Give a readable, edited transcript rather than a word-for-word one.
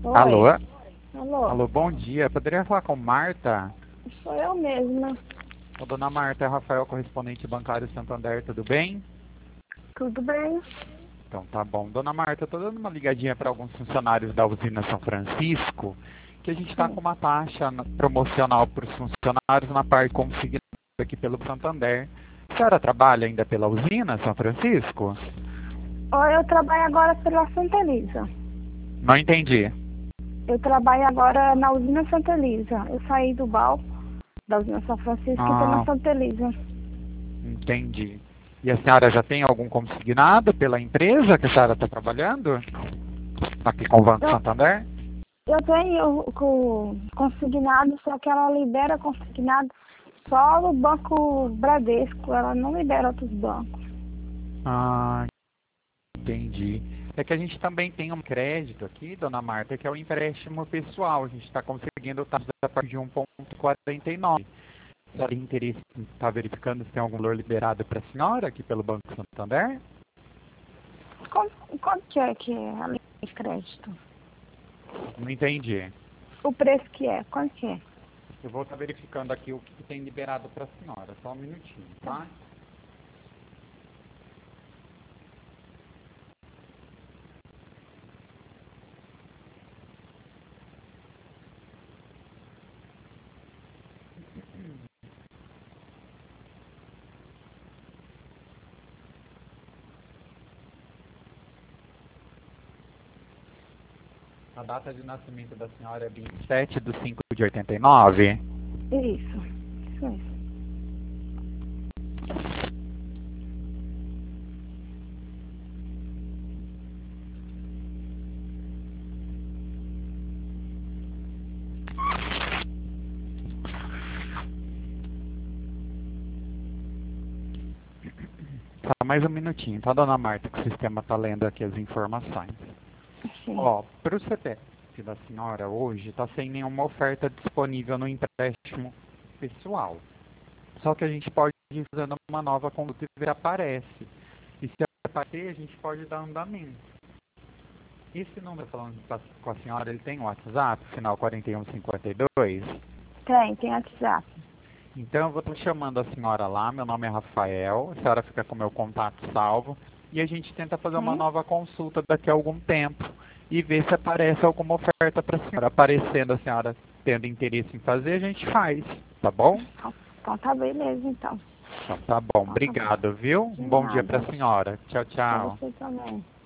Alô? Oi. Alô? Alô, bom dia. Poderia falar com Marta? Sou eu mesma. Ô, dona Marta, é Rafael, correspondente bancário Santander, tudo bem? Tudo bem? Então tá bom. Dona Marta, eu tô dando uma ligadinha para alguns funcionários da usina São Francisco, que a gente está com uma taxa promocional para os funcionários na parte consignada aqui pelo Santander. A senhora trabalha ainda pela usina São Francisco? Oi, eu trabalho agora pela Santa Elisa. Não entendi. Eu trabalho agora na usina Santa Elisa. Eu saí do BAL da usina São Francisco e estou na Santa Elisa. Entendi. E a senhora já tem algum consignado pela empresa que a senhora está trabalhando? Aqui com o Banco Santander? Eu tenho consignado, só que ela libera consignado só no Banco Bradesco. Ela não libera outros bancos. Ah, entendi. É que a gente também tem um crédito aqui, dona Marta, que é o empréstimo pessoal. A gente está conseguindo taxa a partir de 1,49. A senhora tem interesse em estar verificando se tem algum valor liberado para a senhora aqui pelo Banco Santander? Quanto que é a linha de crédito? Não entendi. O preço que é? Quanto que é? Eu vou estar verificando aqui o que tem liberado para a senhora. Só um minutinho, tá? A data de nascimento da senhora é 27/5/89? Isso mesmo. Só mais um minutinho, tá, dona Marta, que o sistema tá lendo aqui as informações. Sim. Ó, para o CPF da senhora hoje, tá sem nenhuma oferta disponível no empréstimo pessoal. Só que a gente pode ir fazendo uma nova conduta e ver se aparece. E se aparecer, a gente pode dar andamento. Esse número falando com a senhora, ele tem um WhatsApp, final 4152? Tem WhatsApp. Então eu vou estar chamando a senhora lá, meu nome é Rafael, a senhora fica com meu contato salvo e a gente tenta fazer uma nova consulta daqui a algum tempo e ver se aparece alguma oferta para a senhora. Aparecendo a senhora tendo interesse em fazer, a gente faz, tá bom? Então tá beleza, então. Então tá bom, obrigado, viu? Um bom dia para a senhora. Tchau, Pra tchau. você também.